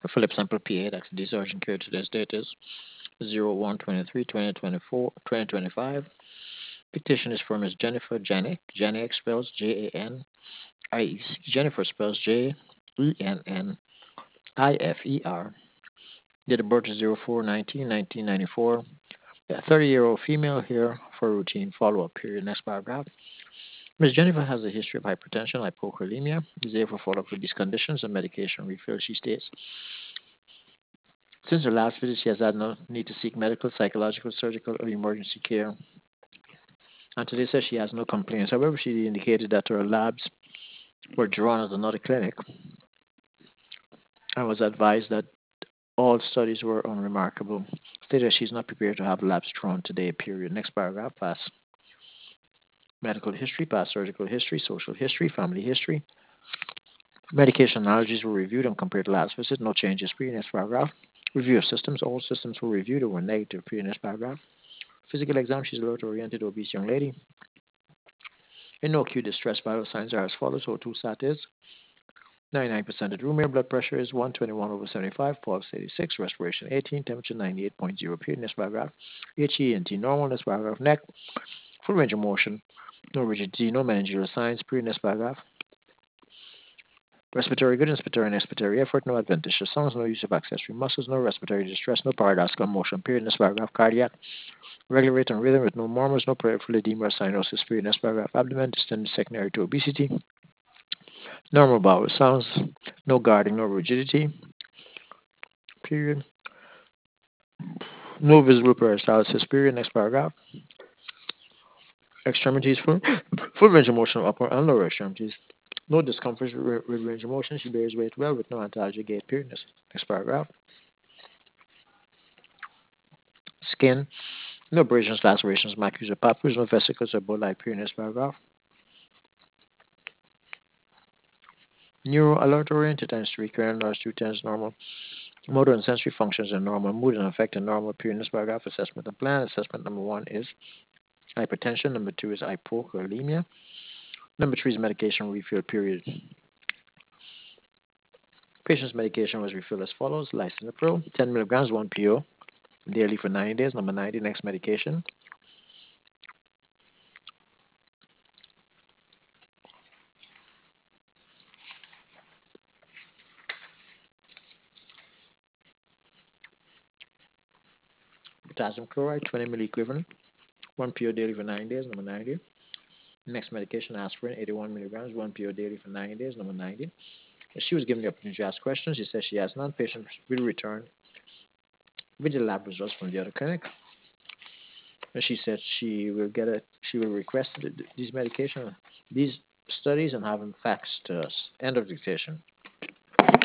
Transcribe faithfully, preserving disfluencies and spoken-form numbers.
Philip sample P A, that's the discharging code. Today's date is zero one twenty-three twenty twenty-four twenty twenty-five. Petition is for Miss Jennifer Janik. Janik spells J A N I E C. Jennifer spells J E N N I F E R. Date of birth is zero four nineteen nineteen ninety-four. A thirty year old female here for routine follow up period. Next paragraph. Miss Jennifer has a history of hypertension, hypokalemia. Is therefore follow up with these conditions and medication refill. She states, since her last visit, she has had no need to seek medical, psychological, surgical, or emergency care. And today says she has no complaints. However, she indicated that her labs were drawn at another clinic and was advised that all studies were unremarkable. Stated that she's not prepared to have labs drawn today, period. Next paragraph, pass. Medical history, past surgical history, social history, family history. Medication allergies were reviewed and compared to last visit. No changes. Previous paragraph. Review of systems. All systems were reviewed or were negative. Previous paragraph. Physical exam. She's a alert-oriented obese young lady. In no acute distress, vital signs are as follows. O two sat is ninety-nine percent of room air. Blood pressure is one twenty-one over seventy-five. Pulse eighty-six. Respiration eighteen. Temperature ninety-eight point zero. Previous paragraph. H E N T normal. Next paragraph. Neck. Full range of motion. No rigidity. No meningeal signs. Previous paragraph. Respiratory good, inspiratory and expiratory effort, no adventitious sounds, no use of accessory muscles, no respiratory distress, no paradoxical motion. Period. Next paragraph. Cardiac, regular rate and rhythm with no murmurs, no peripheral edema or cyanosis. Period. Next paragraph. Abdomen, distended secondary to obesity, normal bowel sounds, no guarding, no rigidity. Period. No visible peristalsis. Period. Next paragraph. Extremities full, full range of motion of upper and lower extremities. No discomfort with range of motion. She bears weight well with no antalgia gait. Period. Next, next paragraph. Skin, no abrasions, lacerations, macules, or papules, no vesicles or boli. Period. Next paragraph. Neuro alert oriented tends to recur large two tens normal. Motor and sensory functions are normal. Mood and affect are normal. Period. Next paragraph. Assessment and plan. Assessment number one is hypertension. Number two is hypokalemia. Number three is medication refill. Period. Patient's medication was refilled as follows: lisinopril, ten milligrams, one P O, daily for ninety days. Number ninety, next medication. Potassium chloride, twenty milliequivalent, one P O daily for nine days. Number ninety. Next medication, aspirin, eighty-one milligrams, one P O daily for ninety days. Number ninety. She was given the opportunity to ask questions. She says she has none. Patient will return with the lab results from the other clinic. And she said she will get it. She will request these medication, these studies, and have them faxed to us. End of dictation.